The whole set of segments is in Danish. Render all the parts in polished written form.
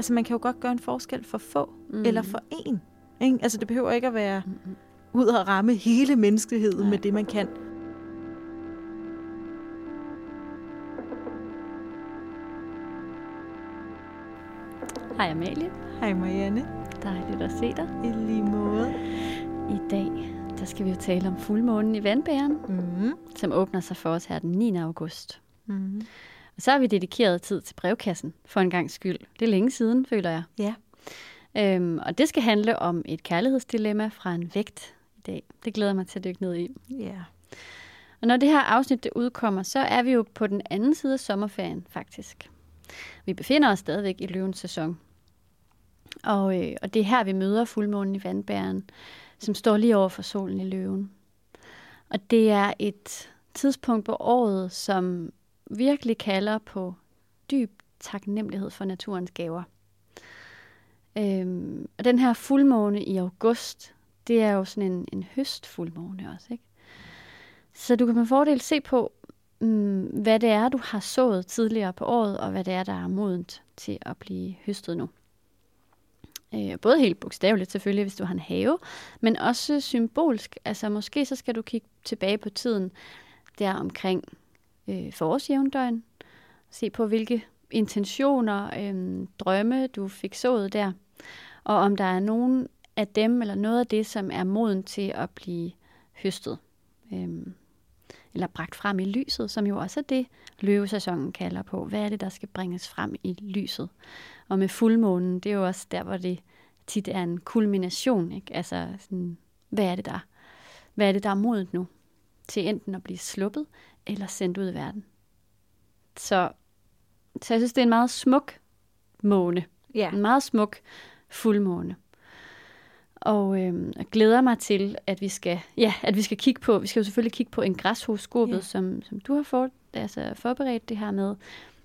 Altså, man kan jo godt gøre en forskel for få, eller for en. Ikke? Altså, det behøver ikke at være ud og ramme hele menneskeheden med det, man kan. Hej Amalie. Hej Marianne. Dejligt at se dig. I lige måde. I dag, der skal vi jo tale om fuldmånen i vandbæren, som åbner sig for os her den 9. august. Og så har vi dedikeret tid til brevkassen, for en gangs skyld. Det er længe siden, føler jeg. Ja. Og det skal handle om et kærlighedsdilemma fra en vægt i dag. Det glæder jeg mig til at dykke ned i. Ja. Og når det her afsnit det udkommer, så er vi jo på den anden side af sommerferien, faktisk. Vi befinder os stadigvæk i løvens sæson. Og det er her, vi møder fuldmånen i vandbæren, som står lige over for solen i løven. Og det er et tidspunkt på året, som virkelig kalder på dyb taknemmelighed for naturens gaver. Og den her fuldmåne i august, det er jo sådan en høstfuldmåne også, ikke? Så du kan med fordel se på, hvad det er, du har sået tidligere på året, og hvad det er, der er modent til at blive høstet nu. Både helt bogstaveligt selvfølgelig, hvis du har en have, men også symbolsk. Altså måske så skal du kigge tilbage på tiden der omkring forårsjævndøgn. Se på, hvilke intentioner, drømme du fik sået der. Og om der er nogen af dem, eller noget af det, som er moden til at blive høstet. Eller bragt frem i lyset, som jo også er det, løvesæsonen kalder på. Hvad er det, der skal bringes frem i lyset? Og med fuldmånen, det er jo også der, hvor det tit er en kulmination. Ikke? Altså, sådan, hvad er det, der er modent nu? Til enten at blive sluppet, eller sendt ud i verden. Så jeg synes, det er en meget smuk måne. Ja. En meget smuk fuldmåne. Og jeg glæder mig til, at vi skal kigge på, vi skal jo selvfølgelig kigge på en græshoroskopet, som du har forberedt det her med,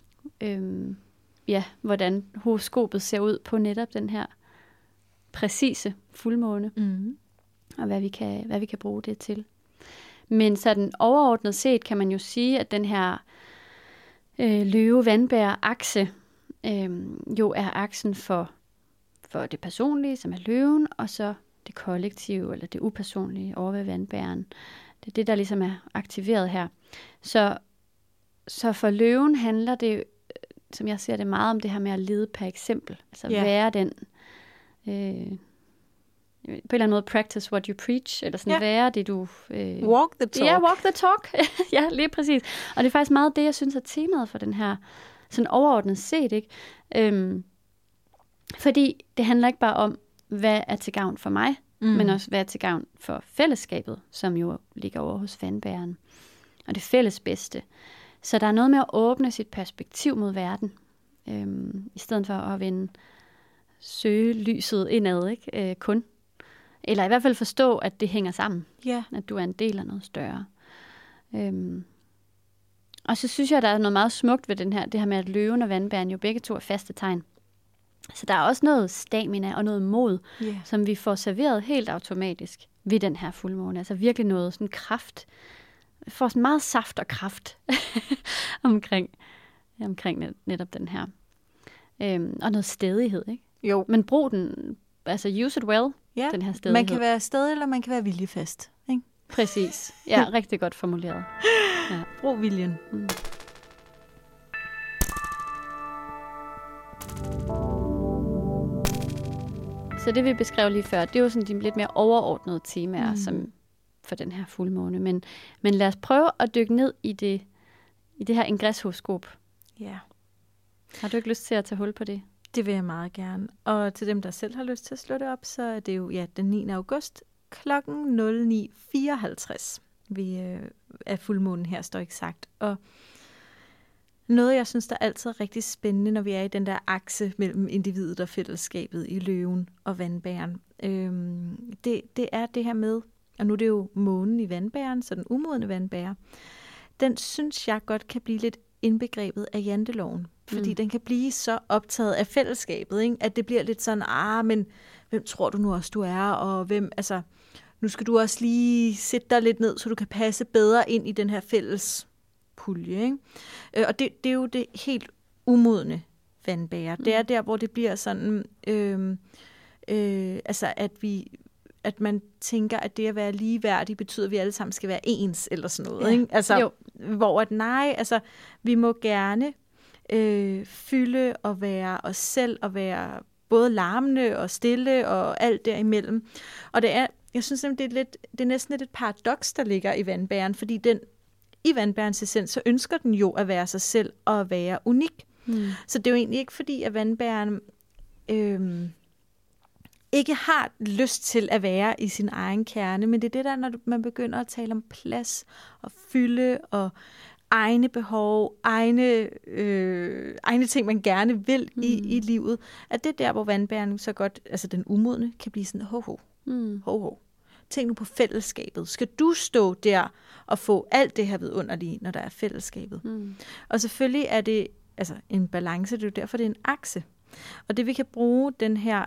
hvordan horoskopet ser ud på netop den her præcise fuldmåne, og hvad vi kan bruge det til. Men sådan overordnet set kan man jo sige, at den her løve-vandbær-akse jo er aksen for det personlige, som er løven, og så det kollektive, eller det upersonlige over ved vandbæren. Det er det, der ligesom er aktiveret her. Så for løven handler det, som jeg ser det, meget om det her med at lede per eksempel. Altså være den, på en eller anden måde, practice what you preach, eller sådan være det, du... walk the talk. Ja, walk the talk. Ja, lige præcis. Og det er faktisk meget det, jeg synes er temaet for den her, sådan overordnet set, ikke? Fordi det handler ikke bare om, hvad er til gavn for mig, men også hvad er til gavn for fællesskabet, som jo ligger over hos vandbæren. Og det fælles bedste. Så der er noget med at åbne sit perspektiv mod verden, i stedet for at søge lyset indad, ikke? Kun. Eller i hvert fald forstå, at det hænger sammen. Yeah. At du er en del af noget større. Og så synes jeg, der er noget meget smukt ved det her med, at løven og vandbæren jo begge to er faste tegn. Så der er også noget stamina og noget mod, som vi får serveret helt automatisk ved den her fuldmåne. Altså virkelig noget sådan kraft. Vi får sådan meget saft og kraft omkring netop den her. Og noget stædighed, ikke? Jo. Men brug den, altså use it well, den her stædighed. Man kan være stædig, eller man kan være viljefast, ikke? Præcis. Ja, rigtig godt formuleret. Ja. Brug viljen. Så det vi beskrev lige før, det er jo sådan de lidt mere overordnede temaer som for den her fuldmåne. Men lad os prøve at dykke ned i det her ingreshoroskop. Ja. Har du ikke lyst til at tage hul på det? Det vil jeg meget gerne. Og til dem, der selv har lyst til at slå det op, så er det jo den 9. august kl. 09.54. Vi er fuldmånen her, står ikke sagt. Og noget, jeg synes, der altid er rigtig spændende, når vi er i den der akse mellem individet og fællesskabet i løven og vandbæren, det er det her med, og nu er det jo månen i vandbæren, så den umodne vandbærer, den synes jeg godt kan blive lidt indbegrebet af janteloven, fordi den kan blive så optaget af fællesskabet, ikke? At det bliver lidt sådan, men hvem tror du nu også, du er, og hvem, altså, nu skal du også lige sætte dig lidt ned, så du kan passe bedre ind i den her fælles pulje, ikke? Og det er jo det helt umodne vandbærer. Det er der, hvor det bliver sådan, altså at man tænker, at det at være ligeværdig betyder, at vi alle sammen skal være ens, eller sådan noget. Ikke? Altså, hvor at nej, altså, vi må gerne fylde og være os selv, og være både larmende og stille, og alt derimellem. Og jeg synes nemlig, det er næsten lidt et paradoks, der ligger i vandbæren, fordi i vandbærens essens, så ønsker den jo at være sig selv, og at være unik. Så det er jo egentlig ikke fordi, at vandbæren ikke har lyst til at være i sin egen kerne, men det er det der, når man begynder at tale om plads og fylde og egne behov, egne ting, man gerne vil i livet, at det er der, hvor vandbæren så godt, altså den umodne, kan blive sådan, ho. Tænk nu på fællesskabet. Skal du stå der og få alt det her vidunderlige, når der er fællesskabet? Og selvfølgelig er det altså en balance, det er jo derfor, det er en akse. Og det vi kan bruge den her,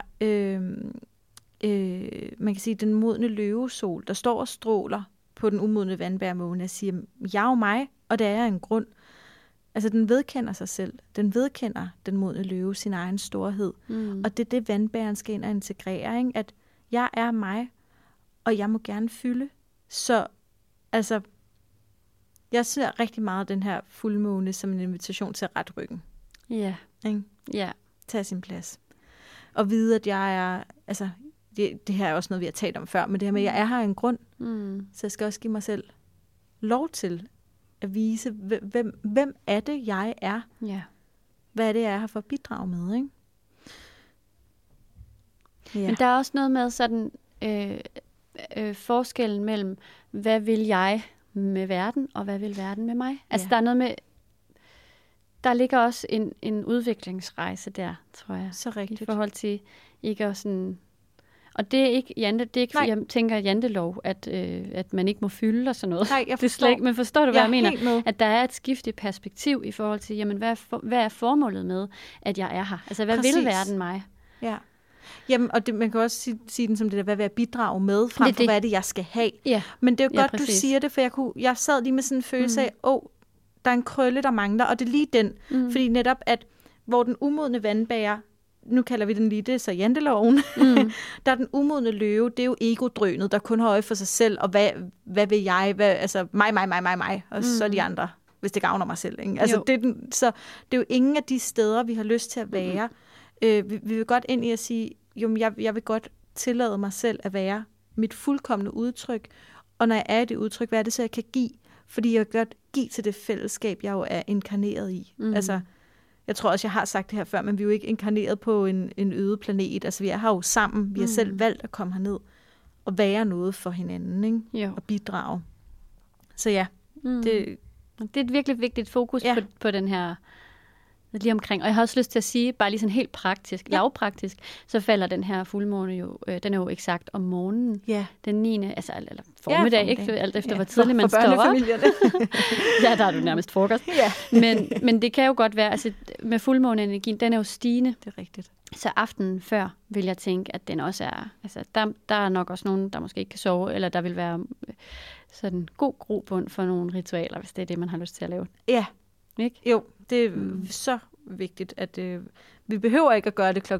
man kan sige, den modne løvesol, der står og stråler på den umodne vandbærmåne og siger, jeg er jo mig, og det er en grund. Altså den vedkender sig selv. Den vedkender den modne løve sin egen storhed. Og det er det, vandbæren skal ind og integrere, ikke? At jeg er mig, og jeg må gerne fylde. Så altså, jeg ser rigtig meget den her fuldmåne som en invitation til at rette ryggen. Ja. Ikke? Ja. Tage sin plads. Og vide, at jeg er, altså, det her er også noget, vi har talt om før, men det her med, at jeg er her af en grund. Så jeg skal også give mig selv lov til at vise, hvem er det, jeg er? Ja. Hvad er det, jeg er her for at bidrage med, ikke? Ja. Men der er også noget med sådan forskellen mellem, hvad vil jeg med verden, og hvad vil verden med mig? Altså der er noget med, der ligger også en udviklingsrejse der, tror jeg. Så rigtigt. I forhold til ikke at sådan... Og det er ikke, fordi jeg tænker jantelov, at man ikke må fylde og sådan noget. Nej, jeg forstår. Det men forstår du, hvad jeg mener? Med. At der er et skift i perspektiv i forhold til, jamen, hvad er formålet med, at jeg er her? Altså, hvad vil verden mig? Ja. Jamen, og man kan også sige den som det der, hvad vil jeg bidrage med, frem for hvad er det, jeg skal have. Ja. Men det er jo godt, du siger det, for jeg sad lige med sådan en følelse af, der er en krølle, der mangler, og det er lige den. Fordi netop, at hvor den umodne vandbærer, nu kalder vi den lige det, så janteloven, der er den umodne løve, det er jo egodrønet, der kun har øje for sig selv, og hvad vil jeg, altså mig, og så de andre, hvis det gavner mig selv. Ikke? Altså, så det er jo ingen af de steder, vi har lyst til at være. Vi vil godt ind i at sige, jo, jeg vil godt tillade mig selv at være mit fuldkomne udtryk, og når jeg er i det udtryk, hvad er det så, jeg kan give? Fordi jeg vil godt give til det fællesskab, jeg jo er inkarneret i. Altså, jeg tror også, jeg har sagt det her før, men vi er jo ikke inkarneret på en øde planet. Altså, vi er her jo sammen. Vi har selv valgt at komme herned og være noget for hinanden, ikke? Og bidrage. Så ja, det er et virkelig vigtigt fokus på den her lige omkring. Og jeg har også lyst til at sige, bare lige sådan helt praktisk, lavpraktisk, så falder den her fuldmåne jo, den er jo eksakt om morgenen. Den 9. altså eller formiddag, ikke? Alt efter hvor tidligt man står op. Ja, der er du nærmest frokost. Men det kan jo godt være, altså med fuldmåneenergien, den er jo stigende. Det er rigtigt. Så aftenen før vil jeg tænke, at den også er, altså der er nok også nogen, der måske ikke kan sove, eller der vil være sådan god grobund for nogle ritualer, hvis det er det, man har lyst til at lave. Ja. Ikke? Jo, det er så vigtigt, at vi behøver ikke at gøre det kl. 09.54.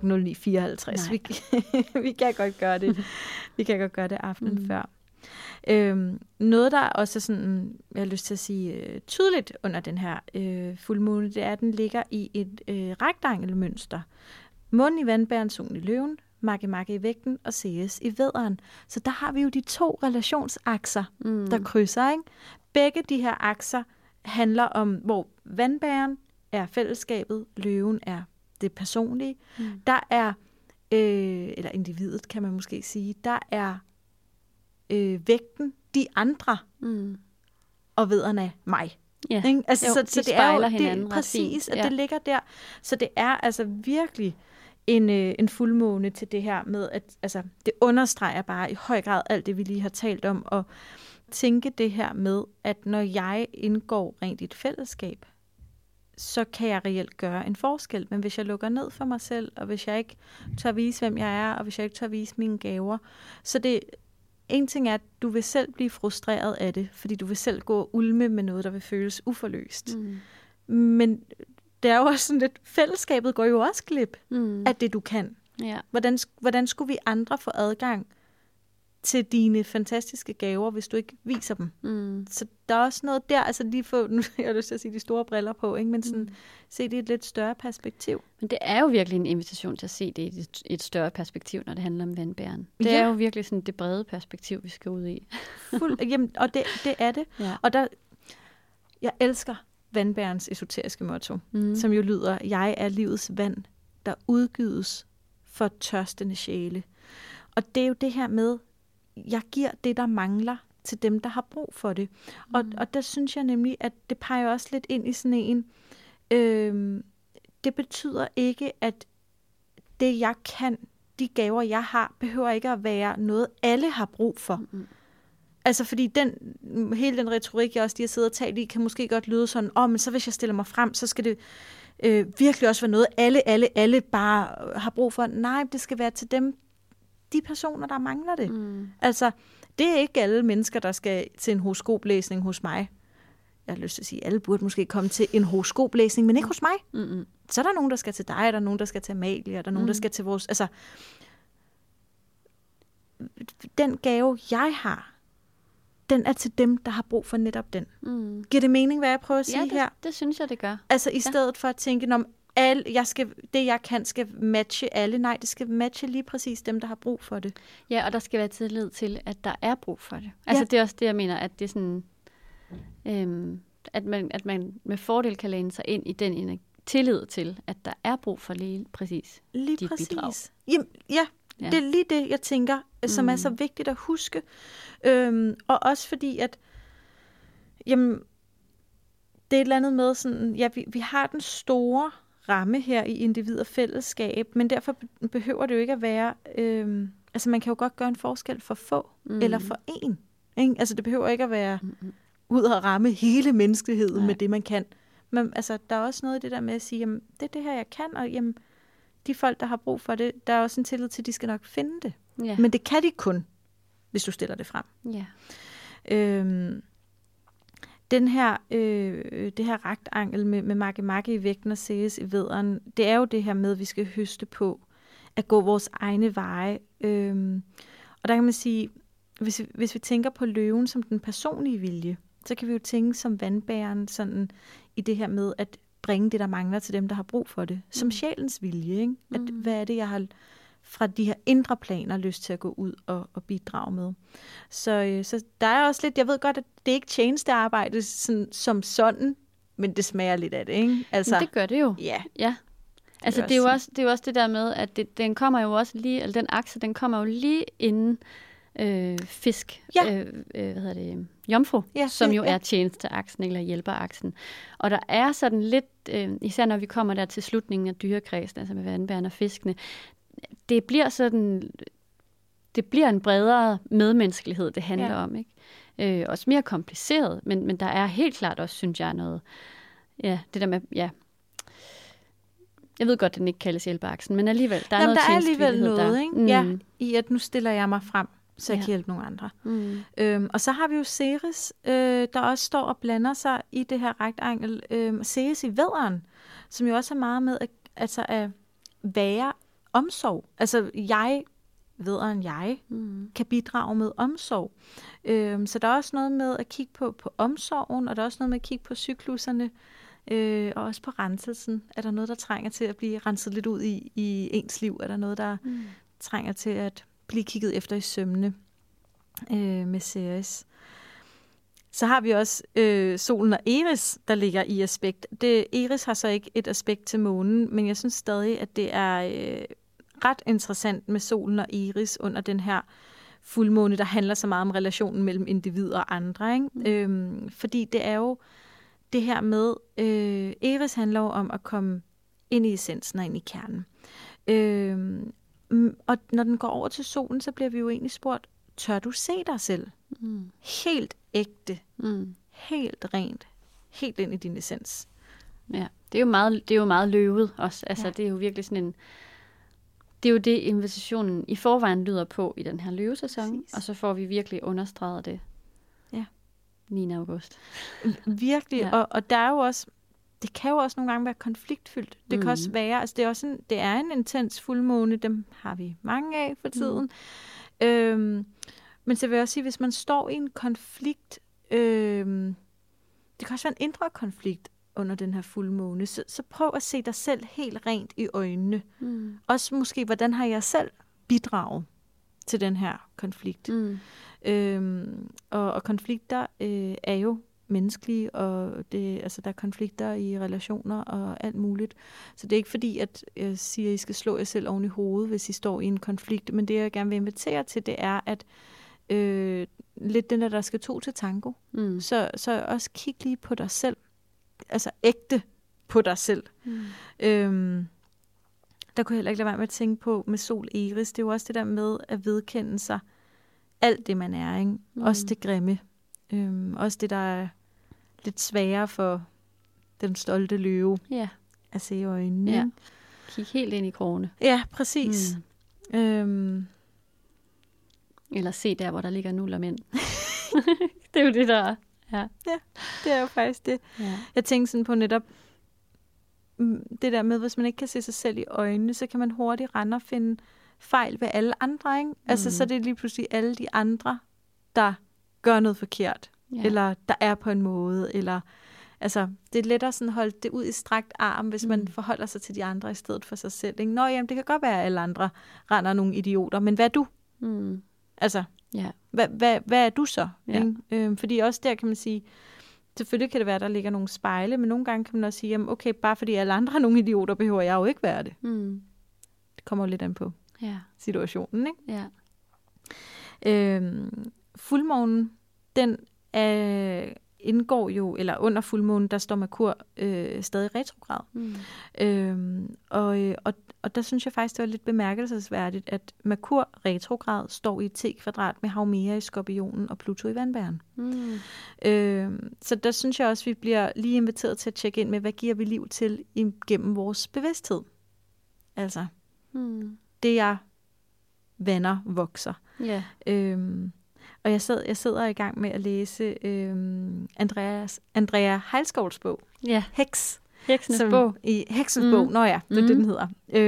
Vi kan godt gøre det. Vi kan godt gøre det aftenen før. Noget, der også er sådan, jeg har lyst til at sige tydeligt under den her fuldmåne, det er, at den ligger i et rektangelmønster. Månen i vandbæren, solen i løven, Makke i vægten og CS i vædderen. Så der har vi jo de 2 relationsakser, der krydser, ikke? Begge de her akser handler om, hvor vandbæren er fællesskabet, løven er det personlige. Der er, eller individet kan man måske sige, der er vægten, de andre, og vædderen er mig. Ja. Ikke? Altså, jo, så det er jo det, præcis, at det ligger der. Så det er altså virkelig en fuldmåne til det her med, at altså, det understreger bare i høj grad alt det, vi lige har talt om, og tænke det her med, at når jeg indgår rent i et fællesskab, så kan jeg reelt gøre en forskel. Men hvis jeg lukker ned for mig selv, og hvis jeg ikke tør vise, hvem jeg er, og hvis jeg ikke tør vise mine gaver, så det en ting er, at du vil selv blive frustreret af det, fordi du vil selv gå og ulme med noget, der vil føles uforløst. Men det er jo også sådan lidt, fællesskabet går jo også glip af det, du kan. Ja. Hvordan skulle vi andre få adgang til dine fantastiske gaver, hvis du ikke viser dem? Så der er også noget der, altså lige få, nu har jeg lyst til at sige de store briller på, ikke? Men sådan, se det i et lidt større perspektiv. Men det er jo virkelig en invitation til at se det i et større perspektiv, når det handler om vandbæren. Det er jo virkelig sådan det brede perspektiv, vi skal ud i. Jamen, og det er det. Ja. Og jeg elsker vandbærens esoteriske motto, som jo lyder, jeg er livets vand, der udgydes for tørstende sjæle. Og det er jo det her med, jeg giver det, der mangler, til dem, der har brug for det. Og der synes jeg nemlig, at det peger også lidt ind i sådan en, det betyder ikke, at det, jeg kan, de gaver, jeg har, behøver ikke at være noget, alle har brug for. Altså, fordi hele den retorik, jeg også lige har siddet og talt i, kan måske godt lyde sådan, men så hvis jeg stiller mig frem, så skal det virkelig også være noget, alle bare har brug for. Nej, det skal være til dem, de personer, der mangler det. Altså, det er ikke alle mennesker, der skal til en horoskoplæsning hos mig. Jeg har lyst til at sige, at alle burde måske komme til en horoskoplæsning, men ikke hos mig. Så er der nogen, der skal til dig, der er nogen, der skal til Amalie, der er nogen, der skal til vores... Altså, den gave, jeg har, den er til dem, der har brug for netop den. Giver det mening, hvad jeg prøver at sige her? Det synes jeg, det gør. Altså, i stedet for at tænke, om det, jeg kan, skal matche alle. Nej, det skal matche lige præcis dem, der har brug for det. Ja, og der skal være tillid til, at der er brug for det. Altså, det er også det, jeg mener, at det er sådan... at man med fordel kan læne sig ind i den tillid til, at der er brug for lige præcis dit bidrag. Jamen, det er lige det, jeg tænker, som er så vigtigt at huske. Og også fordi, at jamen, det er et eller andet med sådan, vi har den store ramme her i individ og fællesskab, men derfor behøver det jo ikke at være, altså man kan jo godt gøre en forskel for få, eller for en. Ikke? Altså det behøver ikke at være ud at ramme hele menneskeheden med det, man kan. Men altså, der er også noget i det der med at sige, jamen, det er det her, jeg kan, og jamen, de folk, der har brug for det, der er også en tillid til, at de skal nok finde det. Ja. Men det kan de kun, hvis du stiller det frem. Ja. Det her raktangel med Makemake i vægten og Ceres i vædderen, det er jo det her med, at vi skal høste på at gå vores egne veje. Og der kan man sige, hvis vi tænker på løven som den personlige vilje, så kan vi jo tænke som vandbæren sådan i det her med at bringe det, der mangler til dem, der har brug for det. Som sjælens vilje. Ikke? At, hvad er det, jeg har fra de her indre planer lyst til at gå ud og bidrage med. Så der er også lidt, jeg ved godt, at det ikke tjenestearbejde som sådan, men det smager lidt af det, ikke? Altså, det gør det jo. Ja. Altså det er jo også det der med, at den kommer jo også lige, eller den akse, den kommer jo lige inden fisk, jomfru, som jo er tjenesteaksen eller hjælperaksen. Og der er sådan lidt, især når vi kommer der til slutningen af dyrekredsen, altså med vandbærerne og fiskene, det bliver en bredere medmenneskelighed, det handler om, ikke? Også mere kompliceret, men der er helt klart også, synes jeg, noget, det der med, jeg ved godt, den ikke kaldes hjælpeaksen, men alligevel, der er noget tjenestevillighed der. Ikke? Ja, i at nu stiller jeg mig frem, så jeg kan hjælpe nogle andre. Og så har vi jo Ceres, der også står og blander sig i det her rektangel. Ceres i vædderen, som jo også er meget med at være omsorg. Altså vædderen kan bidrage med omsorg. Så der er også noget med at kigge på omsorgen, og der er også noget med at kigge på cykluserne, og også på renselsen. Er der noget, der trænger til at blive renset lidt ud i ens liv? Er der noget, der trænger til at blive kigget efter i sømmene med Ceres? Så har vi også solen og Eris, der ligger i aspekt. Eris har så ikke et aspekt til månen, men jeg synes stadig, at det er ret interessant med solen og Eris under den her fuldmåne, der handler så meget om relationen mellem individ og andre. Ikke? Fordi det er jo det her med, Eris handler jo om at komme ind i essensen og ind i kernen. Og når den går over til solen, så bliver vi jo egentlig spurgt, tør du se dig selv? Helt ægte. Helt rent. Helt ind i din essens. Ja, det er jo meget løvet også. Altså, det er jo virkelig sådan en... Det er jo det, invitationen i forvejen lyder på i den her løvesæson, og så får vi virkelig understreget det 9. august. Virkelig, og der er jo også... det kan jo også nogle gange være konfliktfyldt. Det kan også være, altså det er en intens fuldmåne, dem har vi mange af for tiden. Men så vil jeg også sige, hvis man står i en konflikt, det kan også være en indre konflikt under den her fuldmåne, så prøv at se dig selv helt rent i øjnene. Også måske, hvordan har jeg selv bidraget til den her konflikt? Og konflikter er jo menneskelige, og der er konflikter i relationer og alt muligt. Så det er ikke fordi, at jeg siger, at I skal slå jer selv oven i hovedet, hvis I står i en konflikt. Men det, jeg gerne vil invitere til, det er, at lidt den der skal to til tango. Så også kig lige på dig selv. Altså ægte på dig selv. Der kunne jeg heller ikke lade være med at tænke på med Sol Eris. Det er jo også det der med at vedkende sig alt det, man er. Ikke? Også det grimme. Også det, der er lidt sværere for den stolte løve at se i øjnene. Ja. Kig helt ind i krogene. Ja, præcis. Eller se der, hvor der ligger nul og mænd. Det er jo det, der ja, det er jo faktisk det. Ja. Jeg tænker sådan på netop det der med, hvis man ikke kan se sig selv i øjnene, så kan man hurtigt rende og finde fejl ved alle andre. Ikke? Altså, så er det lige pludselig alle de andre, der gør noget forkert. Ja. Eller der er på en måde. Eller, altså, det er lettere sådan at holde det ud i strakt arm, hvis man forholder sig til de andre i stedet for sig selv. Ikke? Nå, jamen, det kan godt være, at alle andre render nogle idioter, men hvad er du? Altså, hvad er du så? Ikke? Fordi også der kan man sige, selvfølgelig kan det være, at der ligger nogle spejle, men nogle gange kan man også sige, jamen, okay, bare fordi alle andre er nogle idioter, behøver jeg jo ikke være det. Det kommer jo lidt an på situationen, ikke? Ja. Fuldmånen, den indgår jo, eller under fuldmånen, der står Merkur stadig retrograd. Og der synes jeg faktisk, det var lidt bemærkelsesværdigt, at Merkur retrograd står i T-kvadrat med Haumea i Skorpionen og Pluto i Vandbæren. Så der synes jeg også, vi bliver lige inviteret til at tjekke ind med, hvad giver vi liv til gennem vores bevidsthed. Altså, det jeg vander vokser. Og jeg sidder i gang med at læse Andrea Heilskovs bog. Heks. Heksens bog. Heksens bog, det er det, den hedder.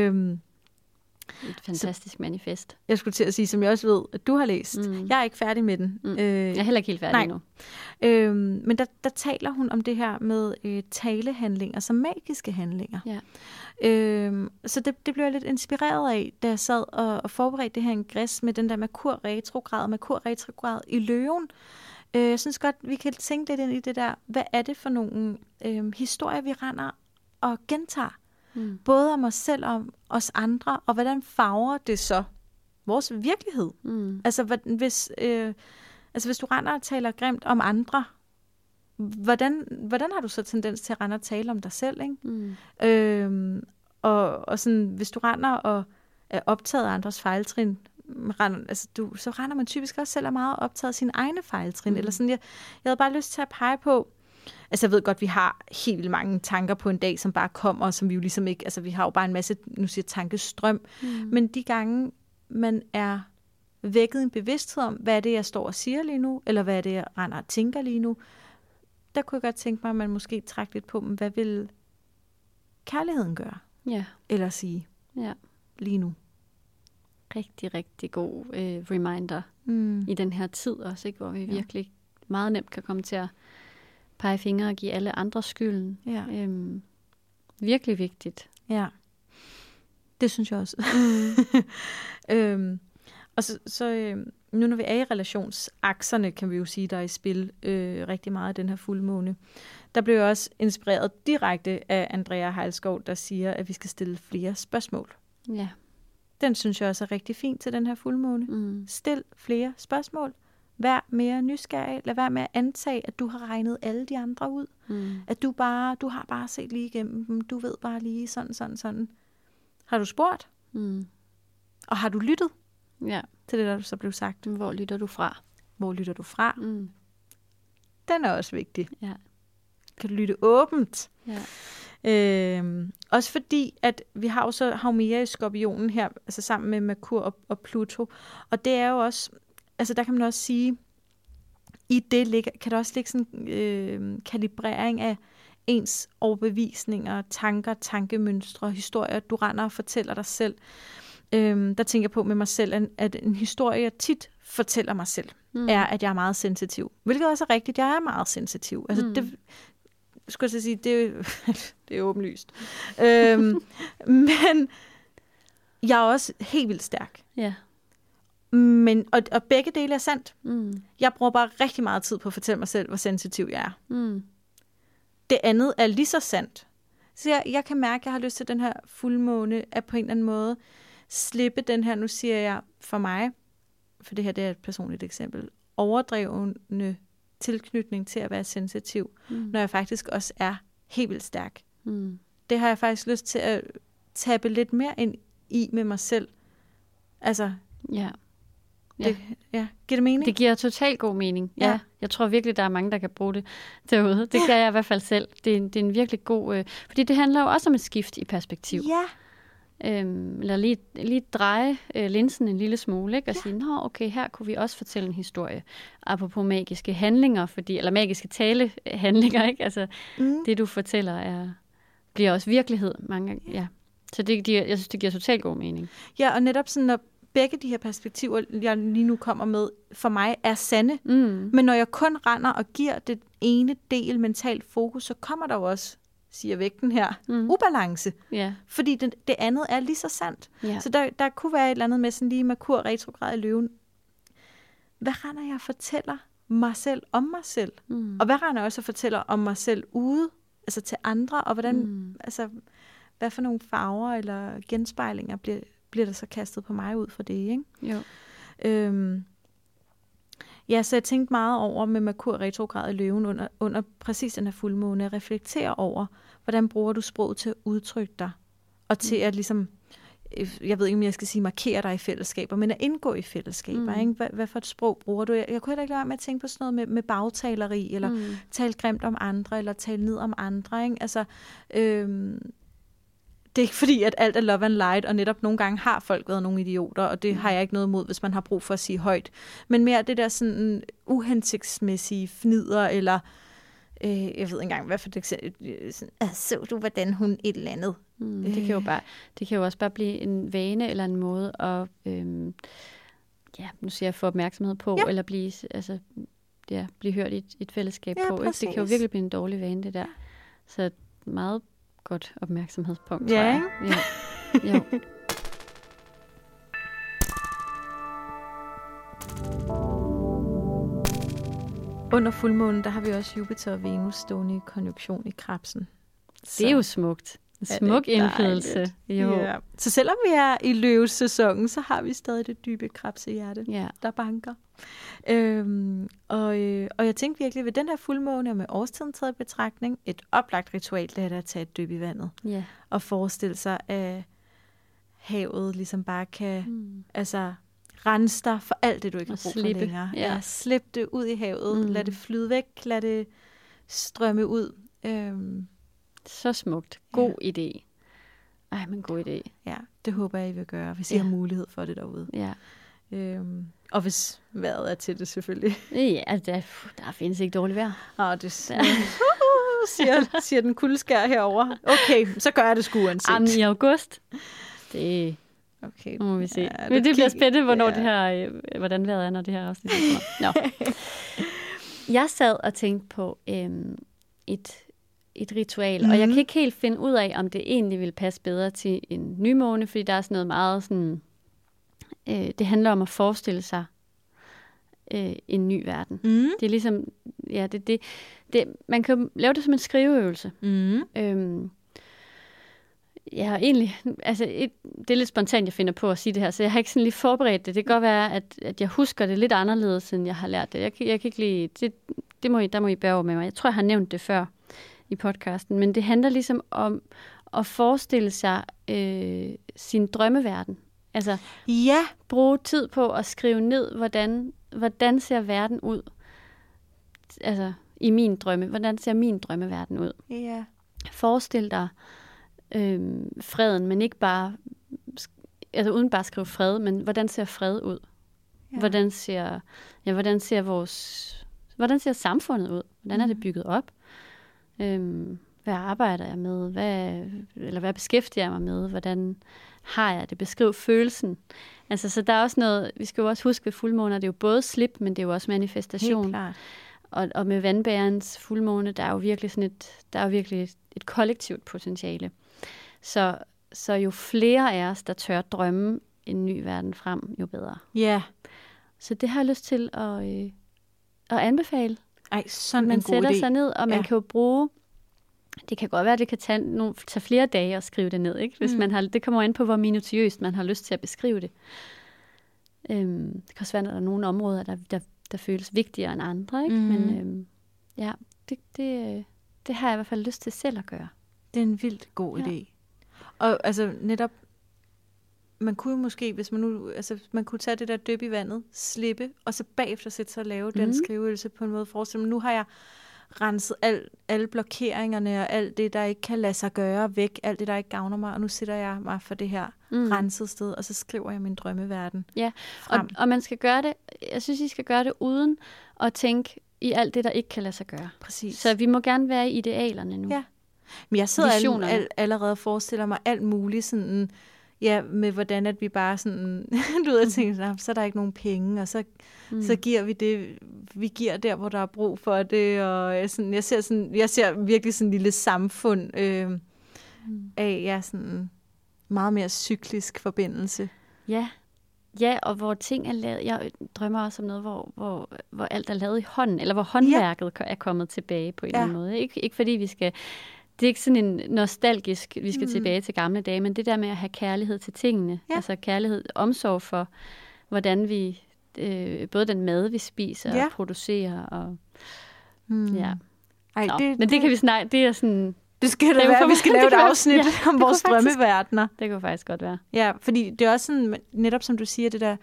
Et fantastisk manifest. Jeg skulle til at sige, som jeg også ved, at du har læst. Jeg er ikke færdig med den. Jeg er heller ikke helt færdig endnu. Men der taler hun om det her med talehandlinger, som magiske handlinger. Så det blev jeg lidt inspireret af, da jeg sad og forberedte det her ingress med den der Merkur retrograd i Løven. Jeg synes godt, vi kan tænke lidt ind i det der, hvad er det for nogle historier, vi render og gentager? Både om os selv og om os andre, og hvordan farver det så vores virkelighed? Altså, hvis du render og taler grimt om andre, hvordan har du så tendens til at rende og tale om dig selv? Ikke? Og sådan, hvis du render og er optaget af andres fejltrin, så render man typisk også selv meget optaget af sine egne fejltrin. Eller sådan, jeg havde bare lyst til at pege på, altså jeg ved godt, vi har helt vildt mange tanker på en dag, som bare kommer, som vi jo ligesom ikke, altså vi har jo bare en masse, nu siger tankestrøm, men de gange, man er vækket en bevidsthed om, hvad er det, jeg står og siger lige nu, eller hvad er det, jeg render og tænker lige nu, der kunne jeg godt tænke mig, at man måske trækker lidt på, hvad vil kærligheden gøre? Eller sige lige nu. Rigtig, rigtig god reminder i den her tid også, ikke? Hvor vi virkelig meget nemt kan komme til at pege fingre og give alle andre skylden. Virkelig vigtigt. Ja, det synes jeg også. Og så nu når vi er i relationsakserne, kan vi jo sige, der er i spil rigtig meget af den her fuldmåne. Der blev jeg også inspireret direkte af Andrea Heilskov, der siger, at vi skal stille flere spørgsmål. Den synes jeg også er rigtig fint til den her fuldmåne. Stil flere spørgsmål. Vær mere nysgerrig. Lad være med at antage, at du har regnet alle de andre ud. At du har bare set lige igennem dem. Du ved bare lige sådan. Har du spurgt? Og har du lyttet til det, der så blev sagt? Hvor lytter du fra? Den er også vigtig. Kan du lytte åbent? Også fordi, at vi har jo så Haumea i Skorpionen her, altså sammen med Merkur og Pluto. Og det er jo også, altså der kan man også sige, i det kan der også ligge sådan kalibrering af ens overbevisninger, tanker, tankemønstre, historier, du render og fortæller dig selv. Der tænker jeg på med mig selv, at en historie, jeg tit fortæller mig selv, er, at jeg er meget sensitiv. Hvilket også er rigtigt, jeg er meget sensitiv. Altså det skulle jeg sige, det er åbenlyst. Men jeg er også helt vildt stærk. Ja. Men, og begge dele er sandt. Jeg bruger bare rigtig meget tid på at fortælle mig selv, hvor sensitiv jeg er. Det andet er lige så sandt. Så jeg kan mærke, at jeg har lyst til den her fuldmåne, at på en eller anden måde slippe den her, nu siger jeg for mig, for det her det er et personligt eksempel, overdrevne tilknytning til at være sensitiv, når jeg faktisk også er helt vildt stærk. Det har jeg faktisk lyst til at tabe lidt mere ind i med mig selv. Altså, ja. Giver det mening? Det giver totalt god mening. Ja. Jeg tror virkelig, der er mange, der kan bruge det derude. Det gør jeg i hvert fald selv. Det er en virkelig god... fordi det handler jo også om et skift i perspektiv. Ja. Eller lige dreje linsen en lille smule, ikke? Og sige, okay, her kunne vi også fortælle en historie. Apropos magiske handlinger, eller magiske talehandlinger, ikke? Altså, det du fortæller bliver også virkelighed mange gange. Ja. Så jeg synes, det giver totalt god mening. Ja, og netop sådan, når begge de her perspektiver, jeg lige nu kommer med, for mig er sande. Men når jeg kun render og giver det ene del mentalt fokus, så kommer der jo også, siger vægten her, ubalance. Yeah. Fordi det andet er lige så sandt. Yeah. Så der kunne være et eller andet med sådan lige Merkur retrograd i Løven. Hvad render jeg og fortæller mig selv om mig selv? Og hvad render jeg også og fortæller om mig selv ude, altså til andre? Og hvordan, altså, hvad for nogle farver eller genspejlinger bliver der så kastet på mig ud fra det, ikke? Jo. Så jeg tænkte meget over med Merkur retrograd i Løven under præcis den her fuldmåne, at reflektere over, hvordan bruger du sproget til at udtrykke dig, og til at ligesom, jeg ved ikke, om jeg skal sige markere dig i fællesskaber, men at indgå i fællesskaber, ikke? Hvad for et sprog bruger du? Jeg kunne heller ikke lade være med at tænke på sådan noget med bagtaleri, eller tale grimt om andre, eller tale ned om andre, ikke? Altså, det er ikke fordi, at alt er love and light, og netop nogle gange har folk været nogle idioter, og det har jeg ikke noget imod, hvis man har brug for at sige højt. Men mere det der sådan uhensigtsmæssige fnider, eller jeg ved ikke engang, hvad for det eksempel, så du, hvordan hun et eller andet. Det kan jo også bare blive en vane, eller en måde at, nu siger jeg, få opmærksomhed på, eller blive hørt i et fællesskab på. Ikke? Det kan jo virkelig blive en dårlig vane, det der. Så meget godt opmærksomhedspunkt, tror jeg. Ja. Jo. Under fuldmånen, der har vi også Jupiter og Venus stående i konjunktion i Krebsen. Det er jo smukt. En smuk indflydelse. Jo. Ja. Så selvom vi er i løvesæsonen, så har vi stadig det dybe krebsehjerte, der banker. Og jeg tænkte virkelig ved den her fuldmåne, og med årstiden taget i betragtning, et oplagt ritual, det er at tage et dyb i vandet. Og forestille sig, at havet ligesom bare kan rense dig for alt det, du ikke har brug for længere. Ja, slip det ud i havet, lad det flyde væk, lad det strømme ud. Så smukt. God idé. Ej, men god idé. Ja, det håber jeg, I vil gøre, hvis I har mulighed for det derude. Ja. Og hvis vejret er til det, selvfølgelig. Ja, der findes ikke dårligt vejr. Det siger den kuldeskær herover. Okay, så gør jeg det sgu uanset. Jamen, i august. Det må vi se. Ja, men det bliver spændende, hvornår det her, hvordan vejret er, når det her afsnit kommer. Jeg sad og tænkte på et ritual, og jeg kan ikke helt finde ud af, om det egentlig vil passe bedre til en nymåne, fordi der er sådan noget meget sådan, det handler om at forestille sig en ny verden. Det er ligesom, man kan lave det som en skriveøvelse. Jeg har egentlig, det er lidt spontant, jeg finder på at sige det her, så jeg har ikke sådan lige forberedt det. Det kan godt være, at jeg husker det lidt anderledes, end jeg har lært det. Jeg kan ikke lige, der må I bære over med mig. Jeg tror, jeg har nævnt det før i podcasten, men det handler ligesom om at forestille sig sin drømmeverden. Altså, bruge tid på at skrive ned, hvordan ser verden ud? Altså, i min drømme. Hvordan ser min drømmeverden ud? Ja. Forestil dig freden, men ikke bare, uden bare at skrive fred, men hvordan ser fred ud? Ja. Hvordan ser samfundet ud? Hvordan er det bygget op? hvad arbejder jeg med? Hvad beskæftiger jeg mig med? Hvordan har jeg det? Beskriv følelsen. Altså, så der er også noget, vi skal jo også huske ved fuldmåner, det er jo både slip, men det er jo også manifestation. Helt klart. Og med vandbærens fuldmåne, der er jo virkelig et kollektivt potentiale. Så jo flere af os, der tør drømme en ny verden frem, jo bedre. Ja. Så det har jeg lyst til at anbefale. Ej, sådan man en god idé. sætter sig ned, og man kan jo bruge... Det kan godt være, at det kan tage flere dage at skrive det ned, ikke? Hvis man har, det kommer an på, hvor minutiøst man har lyst til at beskrive det. Det kan også være, at der er nogle områder, der føles vigtigere end andre, ikke? Men det har jeg i hvert fald lyst til selv at gøre. Det er en vildt god idé. Og altså netop, man kunne måske, hvis man nu, altså man kunne tage det der dyb i vandet, slippe, og så bagefter sætte sig og lave den skrivelse på en måde. Forestil mig, nu har jeg renset alle blokeringerne og alt det, der ikke kan lade sig gøre væk, alt det, der ikke gavner mig, og nu sætter jeg mig for det her renset sted, og så skriver jeg min drømmeverden. Ja, og man skal gøre det, jeg synes, I skal gøre det uden at tænke i alt det, der ikke kan lade sig gøre. Præcis. Så vi må gerne være i idealerne nu. Ja. Men jeg sidder allerede og forestiller mig alt muligt sådan, ja, med hvordan at vi bare sådan, du ved, jeg tænker, så er der ikke nogen penge, og så giver vi det, vi giver der, hvor der er brug for det, og sådan, jeg ser virkelig sådan en lille samfund af, sådan meget mere cyklisk forbindelse. Ja, og hvor ting er lavet, jeg drømmer også om noget, hvor alt er lavet i hånden, eller hvor håndværket er kommet tilbage på en eller anden måde. Ikke fordi vi skal... Det er ikke sådan en nostalgisk, vi skal tilbage til gamle dage, men det der med at have kærlighed til tingene, altså kærlighed, omsorg for, hvordan vi, både den mad, vi spiser og producerer, og men det kan vi snakke, det er sådan... Det skal det være, vi skal lave et afsnit om vores drømmeverdener. Det kunne faktisk godt være. Ja, fordi det er også sådan, netop som du siger, det der,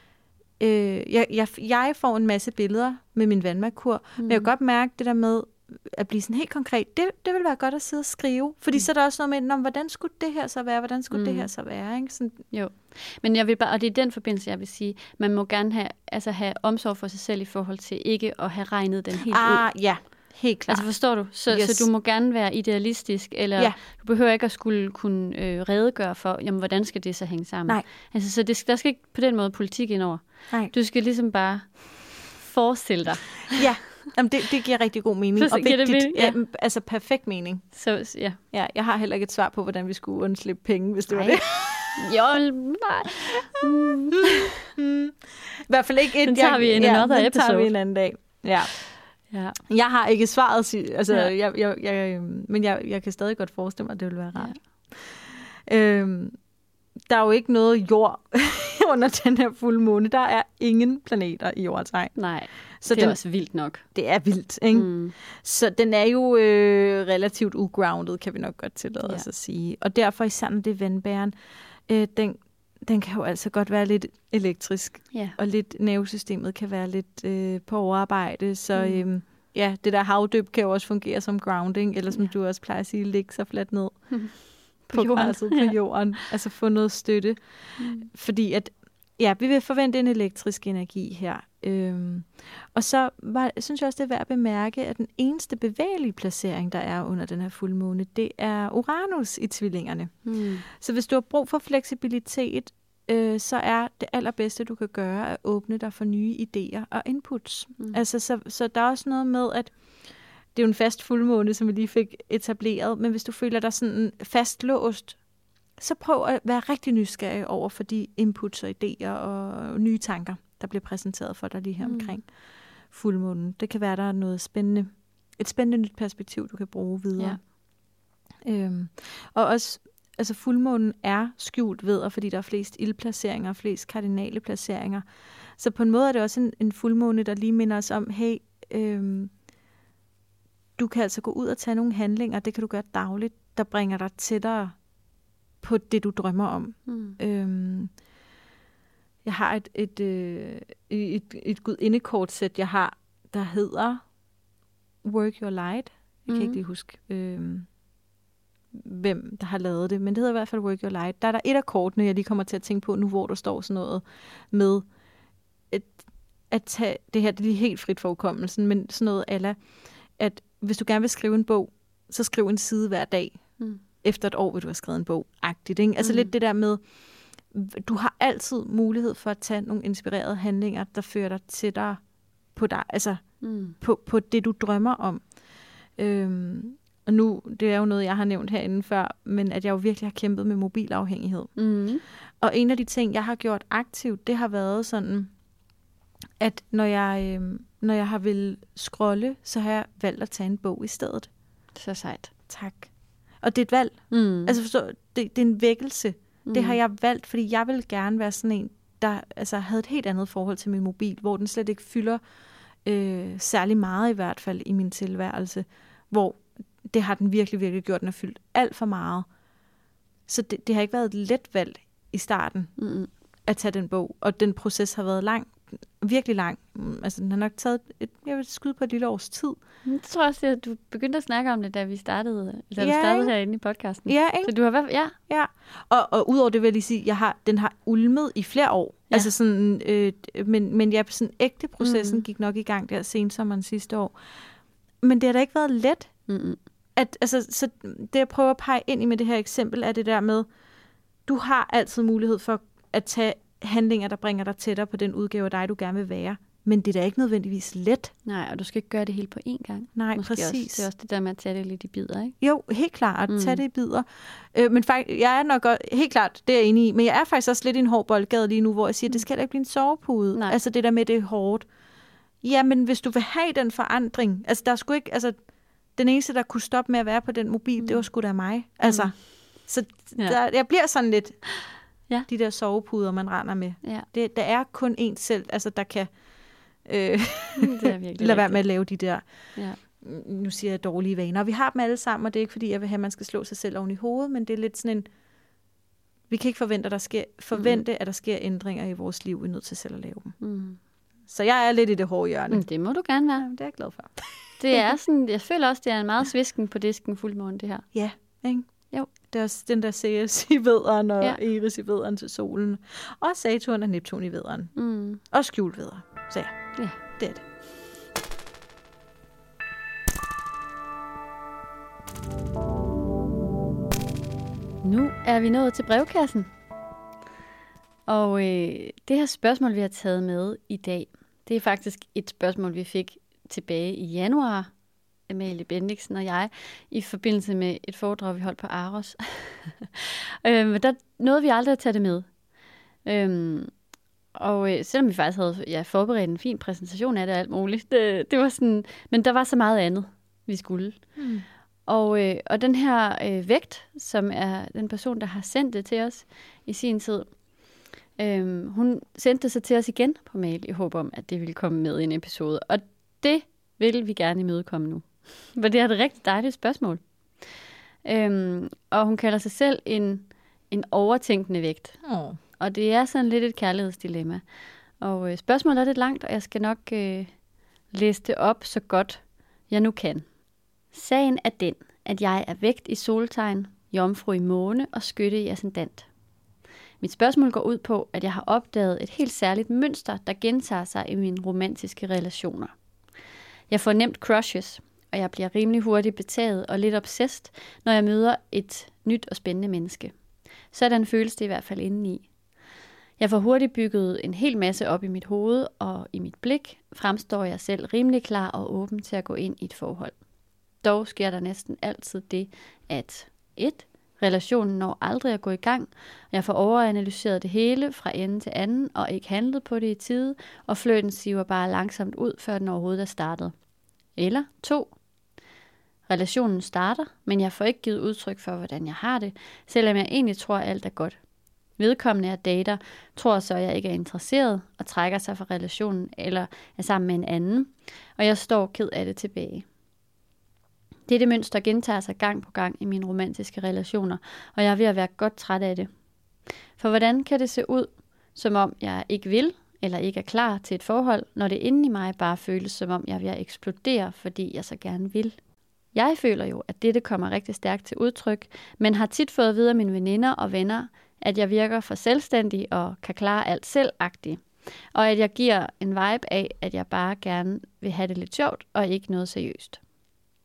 jeg får en masse billeder med min vandmerkur, men jeg kan godt mærke det der med, at blive sådan helt konkret, det vil være godt at sidde og skrive. Fordi så er der også noget med, hvordan skulle det her så være? Hvordan skulle det her så være? Ikke? Sådan. Jo, men jeg vil bare, og det er den forbindelse, jeg vil sige, man må gerne have omsorg for sig selv i forhold til ikke at have regnet den helt ud. Ja, helt klart. Altså forstår du? Så du må gerne være idealistisk, eller du behøver ikke at skulle kunne redegøre for, jamen hvordan skal det så hænge sammen? Nej. Altså, så der skal ikke på den måde politik indover. Nej. Du skal ligesom bare forestille dig. Ja. Jamen, det giver rigtig god mening. Og vigtigt. Altså perfekt mening. Så, ja, jeg har heller ikke et svar på, hvordan vi skulle undslippe penge, hvis det var det. Jo, nej. I hvert fald ikke et. Den tager vi en another episode. Tager vi en anden dag. Ja. Jeg har ikke svaret, altså, men jeg kan stadig godt forestille mig, at det ville være rart. Ja. Der er jo ikke noget jord under den her fuldmåne. Der er ingen planeter i jordtegn. Nej, så det er også vildt nok. Det er vildt, ikke? Så den er jo relativt ugrounded, kan vi nok godt tillade os at sige. Og derfor især når det er vandbæren, den kan jo altså godt være lidt elektrisk. Og lidt nervesystemet kan være lidt på overarbejde. Så det der havdyb kan jo også fungere som grounding, eller som du også plejer at sige, ligge så fladt ned. På jorden. Altså få noget støtte. Fordi at, vi vil forvente en elektrisk energi her. Og så synes jeg også, det er værd at bemærke, at den eneste bevægelige placering, der er under den her fuldmåne, det er Uranus i tvillingerne. Så hvis du har brug for fleksibilitet, så er det allerbedste, du kan gøre, at åbne dig for nye idéer og inputs. Altså, så der er også noget med, at det er jo en fast fuldmåne, som vi lige fik etableret, men hvis du føler dig sådan fastlåst, så prøv at være rigtig nysgerrig over for de inputs og idéer og nye tanker, der bliver præsenteret for dig lige her omkring fuldmånen. Det kan være, der er noget spændende, et spændende nyt perspektiv, du kan bruge videre. Og også, altså fuldmånen er skjult ved, fordi der er flest ildplaceringer og flest kardinale placeringer. Så på en måde er det også en fuldmåne, der lige minder os om, hey, du kan altså gå ud og tage nogle handlinger, det kan du gøre dagligt, der bringer dig tættere på det, du drømmer om. Jeg har et gudinekortsæt, jeg har, der hedder Work Your Light. Jeg kan ikke lige huske, hvem der har lavet det, men det hedder i hvert fald Work Your Light. Der er et af kortene, jeg lige kommer til at tænke på nu, hvor der står sådan noget med at tage det her, det er helt frit for hukommelsen, men sådan noget ala, at hvis du gerne vil skrive en bog, så skriv en side hver dag. Efter et år vil du have skrevet en bog. Agtigt, ikke? Altså lidt det der med, du har altid mulighed for at tage nogle inspirerede handlinger, der fører dig tættere på dig, altså på det, du drømmer om. Og nu, det er jo noget, jeg har nævnt herinde før, men at jeg jo virkelig har kæmpet med mobilafhængighed. Og en af de ting, jeg har gjort aktivt, det har været sådan, at når jeg har vil scrolle, så har jeg valgt at tage en bog i stedet. Så sejt. Tak. Og det er et valg. Altså forstå, det er en vækkelse. Det har jeg valgt, fordi jeg vil gerne være sådan en, der altså, havde et helt andet forhold til min mobil, hvor den slet ikke fylder særlig meget i hvert fald i min tilværelse, hvor det har den virkelig, virkelig gjort. Den har fyldt alt for meget. Så det har ikke været et let valg i starten at tage den bog, og den proces har været lang, virkelig lang. Altså den har nok taget jeg vil skyde på et lille års tid. Jeg tror også, at du begyndte at snakke om det, da vi startede, du startede herinde i podcasten. Ja, ikke? Så du har ja. Og udover det vil jeg lige sige, den har ulmet i flere år. Ja. Altså sådan, men ja, sådan ægte processen gik nok i gang der sensommeren sidste år. Men det har da ikke været let. Så det jeg prøver at pege ind i med det her eksempel, er det der med, du har altid mulighed for at tage handlinger, der bringer dig tættere på den udgave af dig, du gerne vil være. Men det er da ikke nødvendigvis let. Nej, og du skal ikke gøre det helt på én gang. Nej, måske præcis. Også, det er også det der med at tage det lidt i bidder, ikke? Jo, helt klart. Tage det i bidder. Men faktisk, jeg er nok helt klart, det er jeg enig i, men jeg er faktisk også lidt i en hård boldgade lige nu, hvor jeg siger, at det skal ikke blive en sovepude. Nej. Altså det der med, det er hårdt. Ja, men hvis du vil have den forandring, altså der skulle ikke, altså den eneste, der kunne stoppe med at være på den mobil, det var sgu da mig. Altså, så jeg bliver sådan lidt de der sovepuder, man render med. Ja. Der er kun én selv, altså der kan lade være med at lave de der, nu siger jeg dårlige vaner. Og vi har dem alle sammen, og det er ikke fordi, jeg vil have, at man skal slå sig selv oven i hovedet, men det er lidt sådan en, vi kan ikke forvente, at der sker ændringer i vores liv, vi er nødt til selv at lave dem. Så jeg er lidt i det hårde hjørne. Det må du gerne være. Det er jeg glad for. Det er sådan, jeg føler også, det er en meget svisken på disken fuldmåne, det her. Ja, ikke? Jo. Det er også den der Ceres i vædderen og Eris i vædderen til solen. Og Saturn og Neptun i vædderen. Og skjulvædder. Så ja, det er det. Nu er vi nået til brevkassen. Og det her spørgsmål, vi har taget med i dag, det er faktisk et spørgsmål, vi fik tilbage i januar, Amalie Bendiksen og jeg, i forbindelse med et foredrag, vi holdt på Aros. Der nåede vi aldrig at tage det med. Og selvom vi faktisk havde forberedt en fin præsentation af det og alt muligt, det var sådan, men der var så meget andet, vi skulle. Og den her vægt, som er den person, der har sendt det til os i sin tid, hun sendte det så til os igen på mail i håb om, at det ville komme med i en episode. Og det vil vi gerne imødekomme nu. For det er et rigtig dejligt spørgsmål. Og hun kalder sig selv en overtænkende vægt. Og det er sådan lidt et kærlighedsdilemma. Og spørgsmålet er lidt langt, og jeg skal nok læse det op så godt jeg nu kan. Sagen er den, at jeg er vægt i soltegn, jomfru i måne og skytte i ascendant. Mit spørgsmål går ud på, at jeg har opdaget et helt særligt mønster, der gentager sig i mine romantiske relationer. Jeg får nemt crushes, og jeg bliver rimelig hurtigt betaget og lidt obsessed, når jeg møder et nyt og spændende menneske. Sådan føles det i hvert fald indeni. Jeg får hurtigt bygget en hel masse op i mit hoved, og i mit blik fremstår jeg selv rimelig klar og åben til at gå ind i et forhold. Dog sker der næsten altid det, at 1. Relationen når aldrig at gå i gang. Jeg får overanalyseret det hele fra ende til anden og ikke handlet på det i tide, og flirten siver bare langsomt ud, før den overhovedet er startet. Eller 2. Relationen starter, men jeg får ikke givet udtryk for, hvordan jeg har det, selvom jeg egentlig tror, at alt er godt. Vedkommende jeg dater, tror så, at jeg ikke er interesseret og trækker sig fra relationen eller er sammen med en anden, og jeg står ked af det tilbage. Dette mønster gentager sig gang på gang i mine romantiske relationer, og jeg er ved at være godt træt af det. For hvordan kan det se ud, som om jeg ikke vil eller ikke er klar til et forhold, når det inde i mig bare føles, som om jeg er ved at eksplodere, fordi jeg så gerne vil? Jeg føler jo, at dette kommer rigtig stærkt til udtryk, men har tit fået at vide af mine veninder og venner, at jeg virker for selvstændig og kan klare alt selv-agtig, og at jeg giver en vibe af, at jeg bare gerne vil have det lidt sjovt og ikke noget seriøst.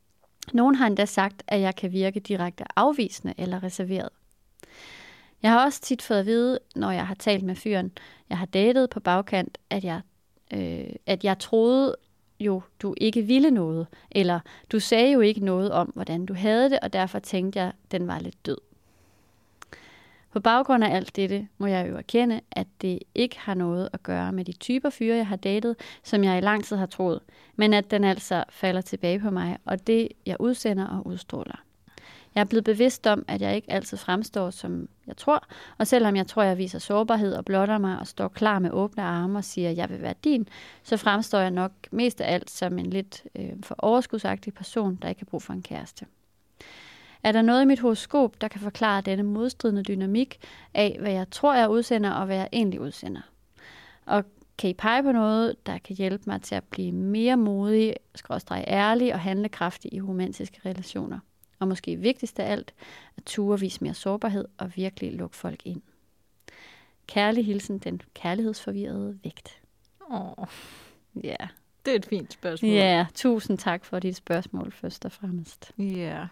Nogen har endda sagt, at jeg kan virke direkte afvisende eller reserveret. Jeg har også tit fået at vide, når jeg har talt med fyren, jeg har datet på bagkant, at jeg troede jo, du ikke ville noget, eller du sagde jo ikke noget om, hvordan du havde det, og derfor tænkte jeg, den var lidt død. På baggrund af alt dette må jeg jo erkende, at det ikke har noget at gøre med de typer fyre, jeg har datet, som jeg i lang tid har troet, men at den altså falder tilbage på mig, og det jeg udsender og udstråler. Jeg er blevet bevidst om, at jeg ikke altid fremstår, som jeg tror, og selvom jeg tror, jeg viser sårbarhed og blotter mig og står klar med åbne arme og siger, at jeg vil være din, så fremstår jeg nok mest af alt som en lidt for overskudsagtig person, der ikke har brug for en kæreste. Er der noget i mit horoskop, der kan forklare denne modstridende dynamik af, hvad jeg tror, jeg udsender, og hvad jeg egentlig udsender? Og kan I pege på noget, der kan hjælpe mig til at blive mere modig, ærlig og handlekraftig i romantiske relationer? Og måske vigtigst af alt, at ture vise mere sårbarhed og virkelig lukke folk ind. Kærlig hilsen, den kærlighedsforvirrede vægt. Ja. Det er et fint spørgsmål. Ja, tusind tak for dit spørgsmål først og fremmest. Ja.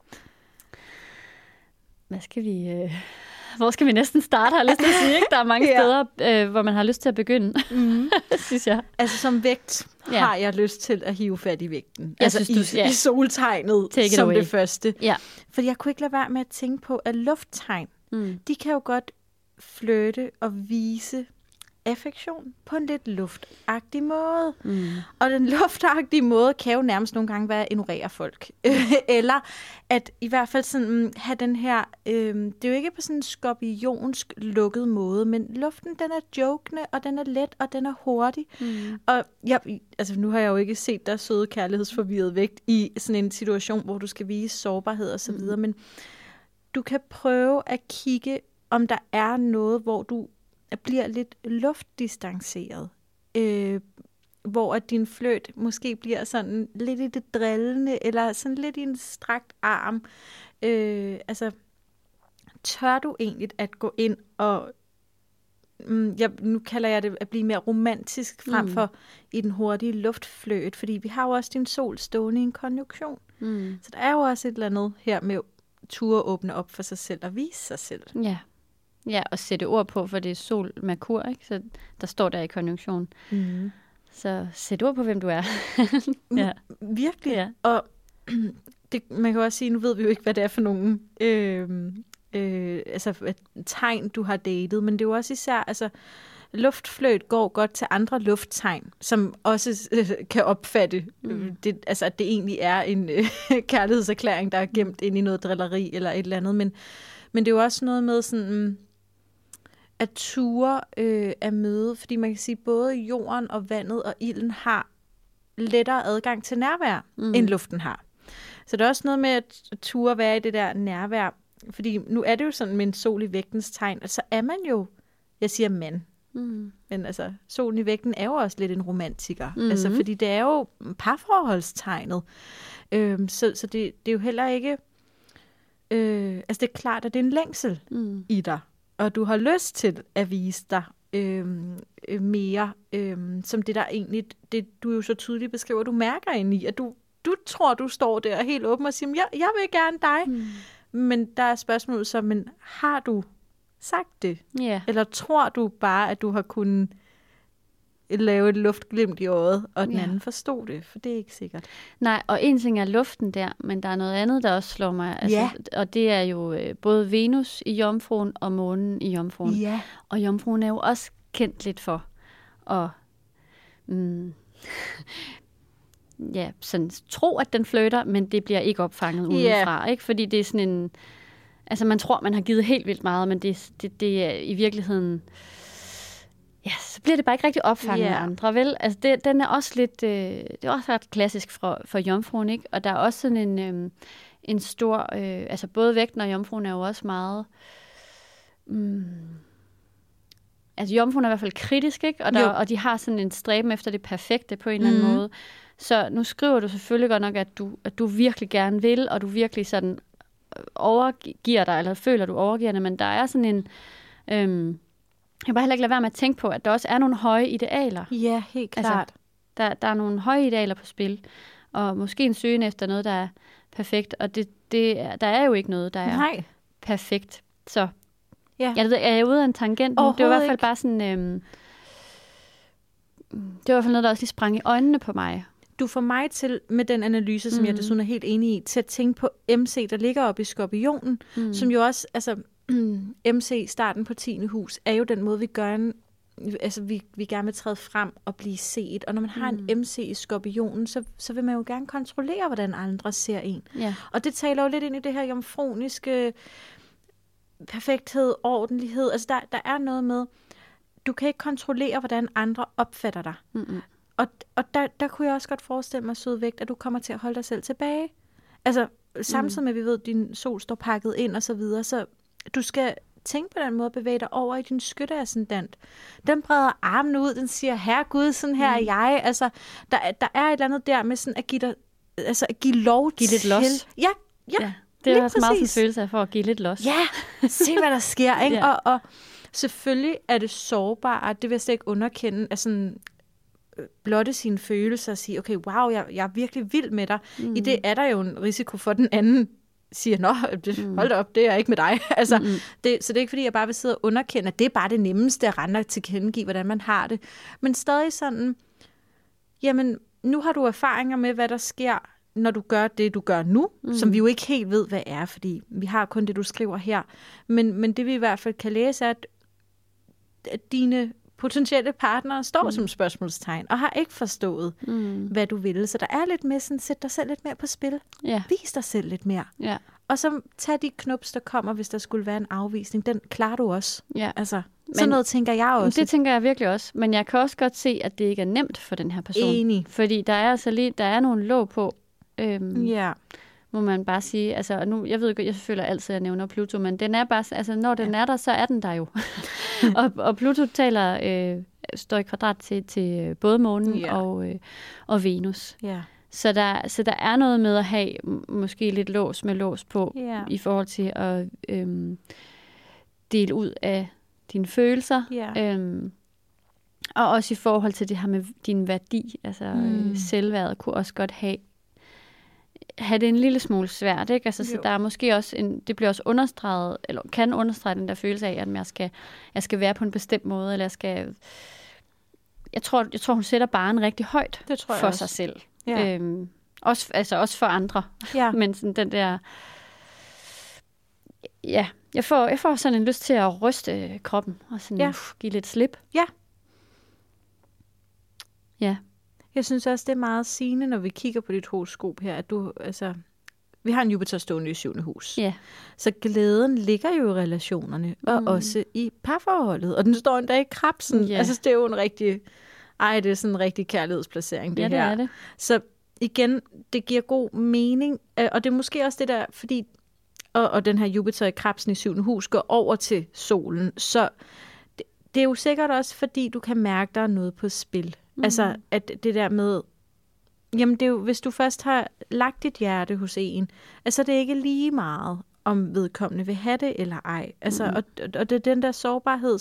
Hvor skal vi næsten starte, har jeg lyst til at sige, ikke? Der er mange steder, hvor man har lyst til at begynde, synes jeg. Altså som vægt har jeg lyst til at hive fat i vægten. Jeg altså synes, i soltegnet som det første. Ja. For jeg kunne ikke lade være med at tænke på, at lufttegn, de kan jo godt flirte og vise affektion på en lidt luftagtig måde. Og den luftagtige måde kan jo nærmest nogle gange være at ignorere folk. Eller at i hvert fald sådan have den her, det er jo ikke på sådan en skorpionsk lukket måde, men luften den er jokende, og den er let, og den er hurtig. Og nu har jeg jo ikke set dig søde kærlighedsforvirret vægt i sådan en situation, hvor du skal vise sårbarhed og så videre, men du kan prøve at kigge, om der er noget, hvor du bliver lidt luftdistanceret, hvor at din fløjt måske bliver sådan lidt i det drillende, eller sådan lidt i en strakt arm. Tør du egentlig at gå ind og, nu kalder jeg det at blive mere romantisk frem for i den hurtige luftfløjt, fordi vi har jo også din sol stående i en konjunktion. Så der er jo også et eller andet her med ture åbne op for sig selv og vise sig selv. Ja, og sætte ord på, for det er sol Merkur, ikke? Så der står der i konjunktion. Så sæt ord på, hvem du er. Ja. Virkelig. Ja. Og man kan også sige, nu ved vi jo ikke, hvad det er for nogle tegn, du har datet, men det er jo også især, luftfløjt går godt til andre lufttegn, som også kan opfatte, at det egentlig er en kærlighedserklæring, der er gemt ind i noget drilleri eller et eller andet, men det er jo også noget med sådan at ture at møde, fordi man kan sige, både jorden og vandet og ilden har lettere adgang til nærvær, end luften har. Så det er også noget med at ture være i det der nærvær, fordi nu er det jo sådan med en sol i vægtens tegn, altså er man jo, jeg siger mand, men solen i vægten er jo også lidt en romantiker, fordi det er jo parforholdstegnet. Så det er jo heller ikke, det er klart, at det er en længsel i dig, og du har lyst til at vise dig mere, som det der egentlig, det du jo så tydeligt beskriver, du mærker ind i, at du tror, du står der helt åben og siger, jeg vil gerne dig. Men der er spørgsmålet så, men har du sagt det? Yeah. Eller tror du bare, at du har kunnet lave et luftglimt i øjet, og den anden forstod det? For det er ikke sikkert. Nej, og en ting er luften der, men der er noget andet, der også slår mig. Og det er jo både Venus i Jomfruen og Månen i Jomfruen. Ja. Og Jomfruen er jo også kendt lidt for at sådan tro, at den flytter, men det bliver ikke opfanget udefra. Ikke? Fordi det er sådan en... Altså, man tror, man har givet helt vildt meget, men det er i virkeligheden... Ja, så bliver det bare ikke rigtig opfanget af andre, vel? Altså, den er også lidt... det er også ret klassisk for Jomfruen, ikke? Og der er også sådan en stor... både vægten og Jomfruen er jo også meget... Jomfruen er i hvert fald kritisk, ikke? Og de har sådan en stræben efter det perfekte på en eller anden måde. Så nu skriver du selvfølgelig godt nok, at du virkelig gerne vil, og du virkelig sådan overgiver dig, eller føler, du overgiver dig, men der er sådan en... jeg kan bare heller ikke lade være med at tænke på, at der også er nogle høje idealer. Ja, helt klart. Der er nogle høje idealer på spil, og måske en søgen efter noget, der er perfekt, og der er jo ikke noget, der er perfekt. Så jeg ved, er jeg ude af en tangent? Det var i hvert fald bare sådan, det var i hvert fald noget, der også lige sprang i øjnene på mig. Du får mig til, med den analyse, som jeg desuden er helt enig i, til at tænke på MC, der ligger oppe i Skorpionen, som jo også, altså MC, starten på 10. hus, er jo den måde, vi gør vi gerne vil træde frem og blive set. Og når man har en MC i Skorpionen, så vil man jo gerne kontrollere, hvordan andre ser en. Ja. Og det taler jo lidt ind i det her jomfruniske perfekthed, ordentlighed. Altså der er noget med, du kan ikke kontrollere, hvordan andre opfatter dig. Mm-hmm. Og der kunne jeg også godt forestille mig, Sydvægt, at du kommer til at holde dig selv tilbage. Altså samtidig med, at vi ved, at din sol står pakket ind og så videre, så du skal tænke på den måde, bevæge dig over i din skytteascendant. Den breder armen ud, den siger, herre Gud, sådan her er jeg. Altså, der er et eller andet der med sådan at give dig, altså at give lov til. Give lidt los. Ja. Det er også meget en følelse af for at give lidt los. Ja, se hvad der sker, ikke? Ja. Og selvfølgelig er det sårbart, det vil jeg slet ikke underkende, at sådan blotte sine følelser og sige, okay, wow, jeg er virkelig vild med dig. I det er der jo en risiko for, den anden siger, nå, hold da op, det er ikke med dig. Altså, så det er ikke, fordi jeg bare vil sidde og underkende, at det er bare det nemmeste at rende til kendegive, hvordan man har det. Men stadig sådan, jamen, nu har du erfaringer med, hvad der sker, når du gør det, du gør nu, som vi jo ikke helt ved, hvad er, fordi vi har kun det, du skriver her. Men det vi i hvert fald kan læse, er, at dine potentielle partnere står som spørgsmålstegn, og har ikke forstået, hvad du vil. Så der er lidt med sådan, sæt dig selv lidt mere på spil. Ja. Vis dig selv lidt mere. Ja. Og så tag de knups, der kommer, hvis der skulle være en afvisning. Den klarer du også. Ja. Altså, sådan noget tænker jeg også. Det tænker jeg virkelig også. Men jeg kan også godt se, at det ikke er nemt for den her person. Enig. Fordi der er altså lige, der er nogle låg på. Må man bare sige, altså nu, jeg ved ikke, jeg føler altid, at jeg nævner Pluto, men den er bare, altså når den er der, så er den der jo. og Pluto står i kvadrat til både månen og Venus. Yeah. Så der er noget med at have måske lidt lås med lås på, i forhold til at dele ud af dine følelser. Og også i forhold til det her med din værdi, altså selvværdet kunne også godt have det en lille smule svært, ikke? Altså, så der er måske også det bliver også understreget, eller kan understrege den der følelse af, at jeg skal være på en bestemt måde, eller jeg tror hun sætter barren rigtig højt for sig selv. Ja. Også for andre. Ja. Men sådan den der, jeg får sådan en lyst til at ryste kroppen, og sådan give lidt slip. Ja. Ja. Jeg synes også, det er meget sigende, når vi kigger på dit horoskop her, at vi har en Jupiter stående i 7. hus. Yeah. Så glæden ligger jo i relationerne, og også i parforholdet. Og den står endda i Krebsen. Yeah. Altså, det er jo det er sådan en rigtig kærlighedsplacering, det her. Ja, det er det. Så igen, det giver god mening. Og det er måske også det der, fordi og den her Jupiter i Krebsen i 7. hus går over til solen. Så det er jo sikkert også, fordi du kan mærke, der er noget på spil. Altså, at det der med, jamen det er jo, hvis du først har lagt dit hjerte hos en, altså det er ikke lige meget, om vedkommende vil have det eller ej. Altså, og det er den der sårbarhed,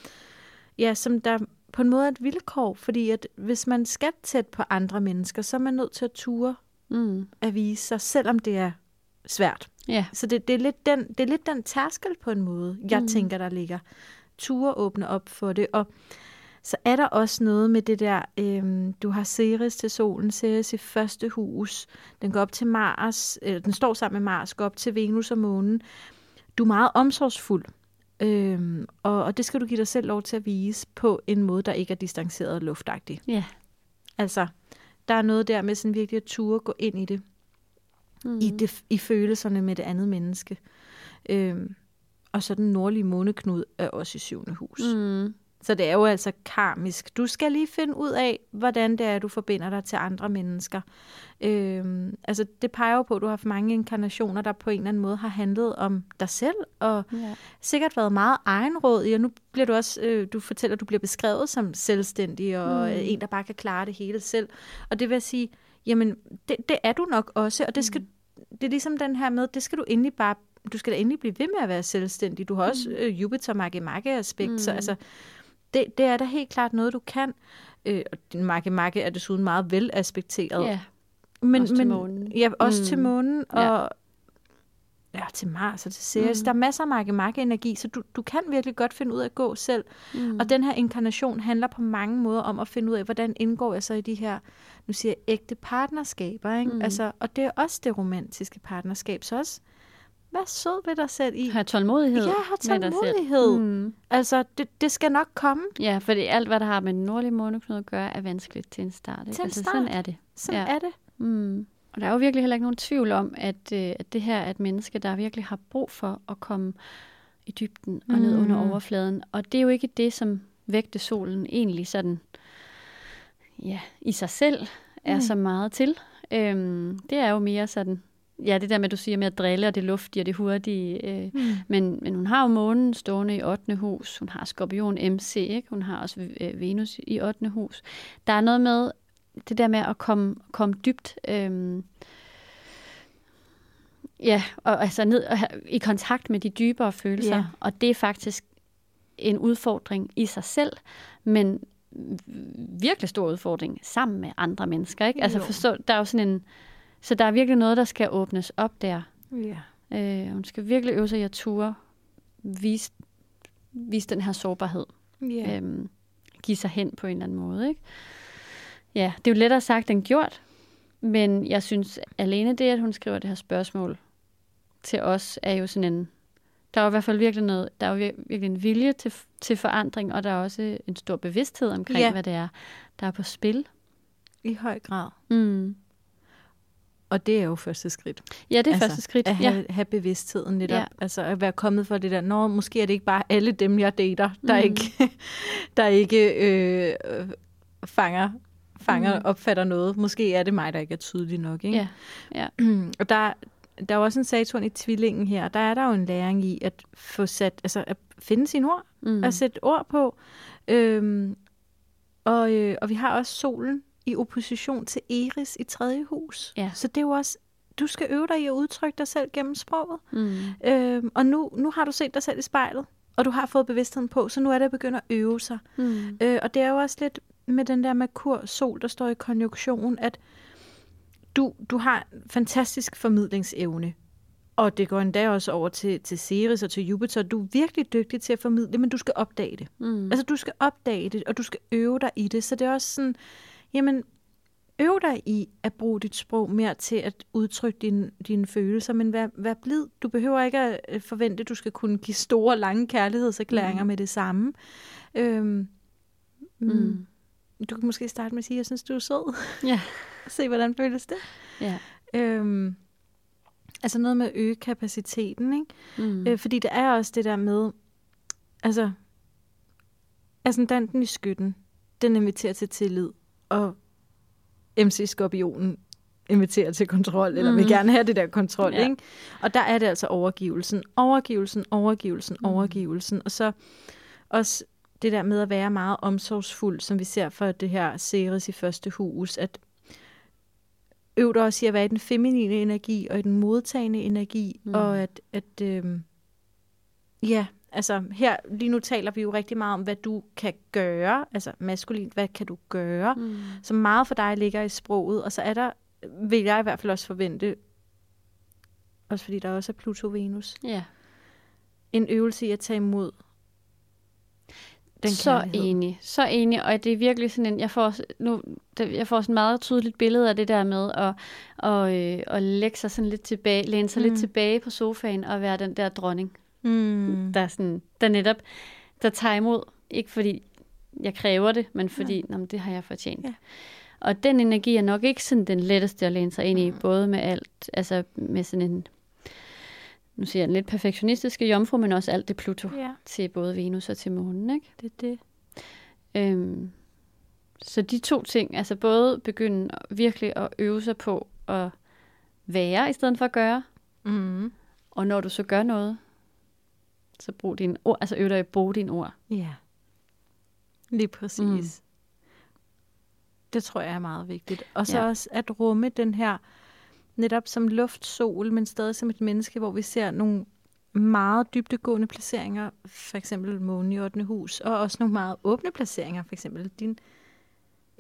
som der på en måde er et vilkår, fordi at hvis man skal tæt på andre mennesker, så er man nødt til at ture at vise sig, selvom det er svært. Yeah. Så det er lidt den tærskel på en måde, jeg tænker, der ligger. Ture åbne op for det, og så er der også noget med det der, du har Ceres til solen, Ceres i 1. hus, den går op til Mars, den står sammen med Mars, går op til Venus og månen. Du er meget omsorgsfuld, og det skal du give dig selv lov til at vise på en måde, der ikke er distanceret og luftagtig. Yeah. Altså, der er noget der med sådan virkelig at ture gå ind i det, i følelserne med det andet menneske. Og så den nordlige måneknud er også i 7. hus. Så det er jo altså karmisk. Du skal lige finde ud af, hvordan det er, du forbinder dig til andre mennesker. Altså det peger jo på, at du har haft mange inkarnationer, der på en eller anden måde har handlet om dig selv, og sikkert været meget egenrådig. Og nu bliver du også, du fortæller, at du bliver beskrevet som selvstændig, og en, der bare kan klare det hele selv. Og det vil sige, jamen det er du nok også, og det er ligesom den her med, det skal du endelig bare, du skal da endelig blive ved med at være selvstændig. Du har også Jupiter Magge-Magge-aspekt, så altså, det er da helt klart noget, du kan. Og din Magge-Magge er desuden meget velaspekteret. Yeah. også til månen. Ja, også til månen, og til Mars og til Ceres. Der er masser af energi, så du kan virkelig godt finde ud af at gå selv. Og den her inkarnation handler på mange måder om at finde ud af, hvordan indgår jeg så i de her, nu siger jeg, ægte partnerskaber. Ikke? Altså, og det er også det romantiske partnerskab. Så også, vær sød ved dig selv i. Har tålmodighed. Ja, har tålmodighed. Altså, det skal nok komme. Ja, fordi alt, hvad der har med den nordlige måneknude at gøre, er vanskeligt til en start. Ikke? Sådan er det. Sådan er det. Og der er jo virkelig heller ikke nogen tvivl om, at det her er et menneske, der virkelig har brug for at komme i dybden og ned under overfladen. Og det er jo ikke det, som vægte solen egentlig sådan, i sig selv er så meget til. Det er jo mere sådan, det der med, du siger med at drille, og det luftige og det hurtige. Men hun har jo månen stående i 8. hus. Hun har skorpion MC, ikke? Hun har også Venus i 8. hus. Der er noget med det der med at komme dybt og altså ned i kontakt med de dybere følelser. Og det er faktisk en udfordring i sig selv, men virkelig stor udfordring sammen med andre mennesker. Ikke? Altså forstå, der er jo sådan en, så der er virkelig noget, der skal åbnes op der. Hun skal virkelig øve sig i at ture, vise den her sårbarhed. Give sig hen på en eller anden måde, ikke? Ja, det er jo lettere sagt end gjort, men jeg synes alene det, at hun skriver det her spørgsmål til os, er jo sådan en, der er jo i hvert fald virkelig noget, der er jo virkelig en vilje til forandring, og der er også en stor bevidsthed omkring, hvad det er, der er på spil. I høj grad. Og det er jo første skridt. Ja, det er første skridt. At have bevidstheden netop. Altså at være kommet for det der, måske er det ikke bare alle dem, jeg dater, der ikke fanger opfatter noget. Måske er det mig, der ikke er tydelig nok. Ikke? Ja. Og der er også en Saturn i tvillingen her. Der er der jo en læring i at få sat, altså at finde sine ord, at sætte ord på. Og vi har også solen i opposition til Eris i 3. hus. Ja. Så det er jo også, du skal øve dig i at udtrykke dig selv gennem sproget. Og nu har du set dig selv i spejlet, og du har fået bevidstheden på, så nu er det at begynde at øve sig. Og det er jo også lidt med den der Merkur-sol, der står i konjunktion, at du har fantastisk formidlingsevne. Og det går endda også over til Ceres og til Jupiter. Du er virkelig dygtig til at formidle, men du skal opdage det. Altså du skal opdage det, og du skal øve dig i det. Så det er også sådan, jamen, øv dig i at bruge dit sprog mere til at udtrykke dine følelser, men vær blid. Du behøver ikke at forvente, at du skal kunne give store, lange kærlighedserklæringer med det samme. Du kan måske starte med at sige, at jeg synes, du er sød. Ja. Se, hvordan føles det? Ja. Altså noget med at øge kapaciteten, ikke? Fordi det er også det der med, altså ascendanten i skytten, den inviterer til tillid, og MC-skorpionen inviterer til kontrol, eller vil gerne have det der kontrol, ikke? Og der er det altså overgivelsen, og så også det der med at være meget omsorgsfuld, som vi ser for det her Ceres i 1. hus, at øv dig også i at være i den feminine energi, og i den modtagende energi, og altså her lige nu taler vi jo rigtig meget om, hvad du kan gøre, altså maskulint, hvad kan du gøre, så meget for dig ligger i sproget, og så er der, vil jeg i hvert fald også forvente, også fordi der også er Pluto-Venus, en øvelse i at tage imod den kærlighed. Så enig, og det er virkelig sådan en, jeg får sådan et meget tydeligt billede af det der med at lægge sig sådan lidt tilbage, læne sig lidt tilbage på sofaen og være den der dronning. Der netop, der tager imod, ikke fordi jeg kræver det, men fordi det har jeg fortjent. Ja. Og den energi er nok ikke sådan den letteste at læne sig ind i, både med alt, altså med sådan en, nu siger jeg en lidt perfektionistiske jomfru, men også alt det Pluto til både Venus og til månen, ikke? Det er det. Så de to ting, altså både begynde virkelig at øve sig på at være i stedet for at gøre, og når du så gør noget, så brug dine ord, altså øv dig at bruge dine ord. Ja, lige præcis. Det tror jeg er meget vigtigt. Og så også at rumme den her, netop som luftsol, men stadig som et menneske, hvor vi ser nogle meget dybdegående placeringer, for eksempel månen i 8. hus, og også nogle meget åbne placeringer, for eksempel din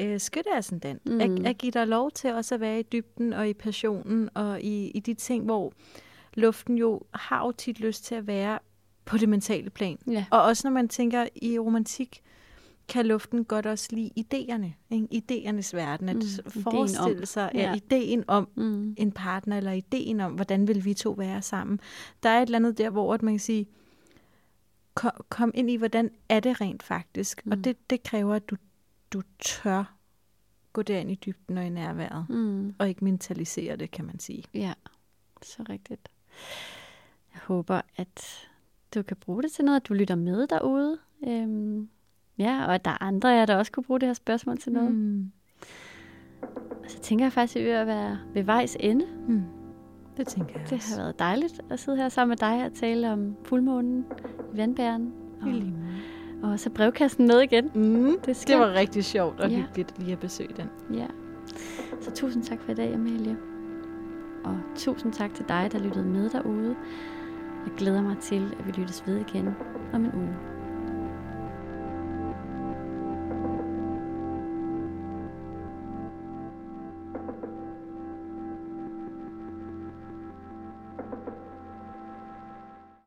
skytteascendant. At give dig lov til også at være i dybden og i passionen og i de ting, hvor luften jo har jo tit lyst til at være på det mentale plan. Ja. Og også når man tænker i romantik, kan luften godt også lide idéerne. Ikke? Idéernes verden. At forestille sig ideen om en partner, eller ideen om, hvordan vil vi to være sammen. Der er et eller andet der, hvor man kan sige, kom ind i, hvordan er det rent faktisk. Og det kræver, at du tør gå derind i dybden og i nærværet. Og ikke mentalisere det, kan man sige. Ja, så rigtigt. Jeg håber, at du kan bruge det til noget, at du lytter med derude. Ja, og at der er andre af jer, der også kunne bruge det her spørgsmål til noget. Og så tænker jeg faktisk, at vi er ved at være ved vejs ende. Det tænker jeg Det har været dejligt at sidde her sammen med dig og tale om fuldmånen i vandbæren. Og så brevkassen med igen. Det var rigtig sjovt og hyggeligt lige at besøge den. Ja. Så tusind tak for i dag, Amalie. Og tusind tak til dig, der lyttede med derude. Jeg glæder mig til, at vi lyttes ved igen om en uge.